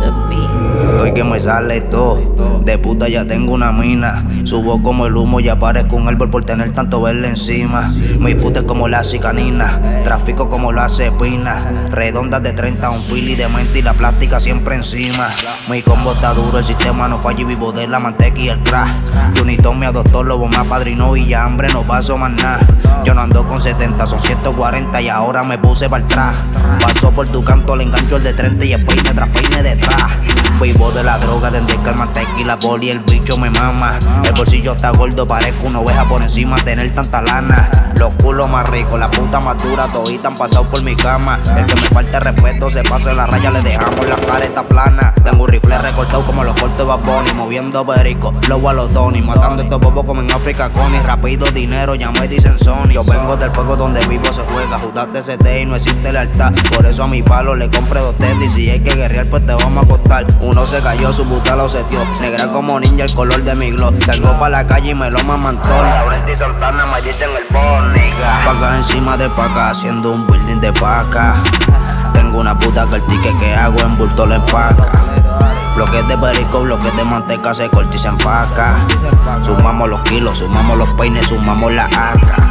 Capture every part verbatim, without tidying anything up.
the beat. Estoy que me sale todo. De puta ya tengo una mina. Subo como el humo y aparezco un árbol por tener tanto verde encima. Mi puta es como la cicanina. Tráfico como la cepina. Redondas de treinta, un fili de mente y la plástica siempre encima. Mi combo está duro, el sistema no falla y vivo de la manteca y el crack. Junito me adoptó, lobo me apadrinó y ya hambre no paso más nada. Yo no ando con setenta, son ciento cuarenta y ahora me puse para atrás. Paso por tu canto, le engancho el de treinta y el peine tras peine detrás. Vivo de la droga desde que el manteca y la poli el bicho me mama. El bolsillo está gordo, parezco una oveja por encima tener tanta lana. Los culos más ricos, la puta más dura, toditas han pasado por mi cama. El que me falta respeto se pasa en la raya, le dejamos la careta plana. Tengo un rifle recortado como los cortes de Bad Bunny, moviendo perico, lobo a los Tony, matando estos bobos como en África Connie. Rápido dinero, ya me dicen Sony. Yo vengo del fuego donde vivo se juega, Judas de C T y no existe lealtad. Por eso a mi palo le compré dos tetas y si hay que guerrear pues te vamos a costar. Uno se cayó, su puta lo setió, negra como ninja el color de mi glow. Salgo pa' la calle y me lo mamantó. Laurenti Santana me dicen el Boniga. Paca encima de paca, haciendo un building de paca. Tengo una puta que el ticket que hago en bulto le empaca. Bloques de perico, bloques de manteca, se corta y se empaca. Sumamos los kilos, sumamos los peines, sumamos la aca.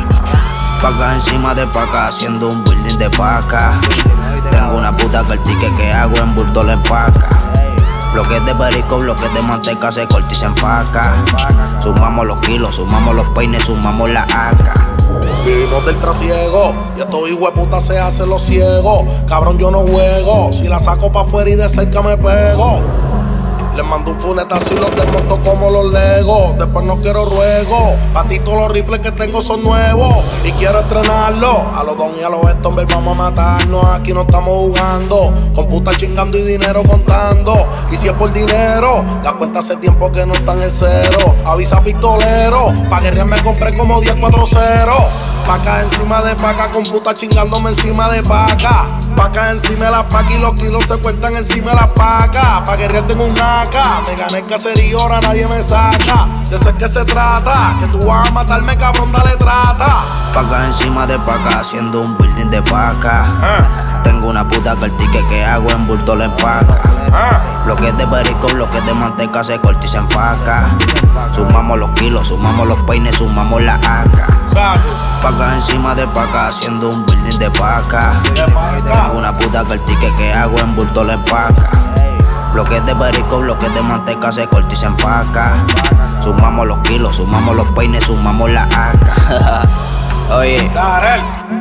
Paca encima de paca, haciendo un building de paca. Tengo una puta que el ticket que hago en bulto le empaca. Bloques de perico, bloques de manteca, se corta y se empaca. Sumamos los kilos, sumamos los peines, sumamos la aca. Vivimos del trasiego y estos hijueputas se hacen los ciegos. Cabrón, yo no juego, si la saco pa' afuera y de cerca me pego. Les mando un fuletazo y los desmonto como los legos. Después no quiero ruego, pa' ti todos los rifles que tengo son nuevos y quiero estrenarlos. A los Don y a los Stomber vamos a matarnos. Aquí no estamos jugando, con puta chingando y dinero contando. Y si es por dinero, la cuenta hace tiempo que no está en el cero. Avisa pistolero, pa' guerrear me compré como diez cuatro cero. Paca encima de paca, con puta chingándome encima de paca. Paca encima de la paca y los kilos se cuentan encima de la paca. Pa' guerrear tengo un naca, me gané el caserío, ahora nadie me saca. De eso es que se trata, que tú vas a matarme, cabrón, dale trata. Paca encima de paca, haciendo un building de paca. Ah. Tengo una puta que el ticket que hago en bulto le empaca. Ah. Bloques de perico, bloques de manteca, se corta y se empaca. Sumamos los kilos, sumamos los peines, sumamos la aca. Paca encima de paca, haciendo un building de paca. Tengo una puta que el ticket que hago en bulto le empaca. Bloques de perico, bloques de manteca, se corta y se empaca. Sumamos los kilos, sumamos los peines, sumamos la aca. Oye, Darel,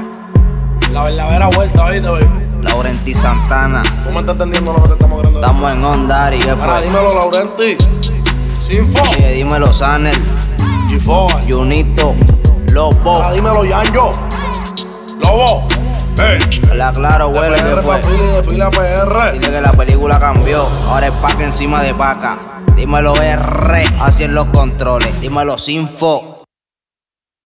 la verdadera vuelta, oíste, baby. Laurenti Santana, ¿Tú me estás entendiendo lo que te estamos queriendo decir? estamos en onda y qué Ahora fue. dímelo, Laurenti. Sinfo, Oye, dímelo Sanel, G cuatro. Junito, Lobo. Ahora dímelo, Yanjo. Lobo. Hey. La claro, huele de P R que pa' fue. Philly, de fila P R. Dile que la película cambió, ahora es paca encima de paca. Dímelo R, así en los controles. Dímelo Sinfo.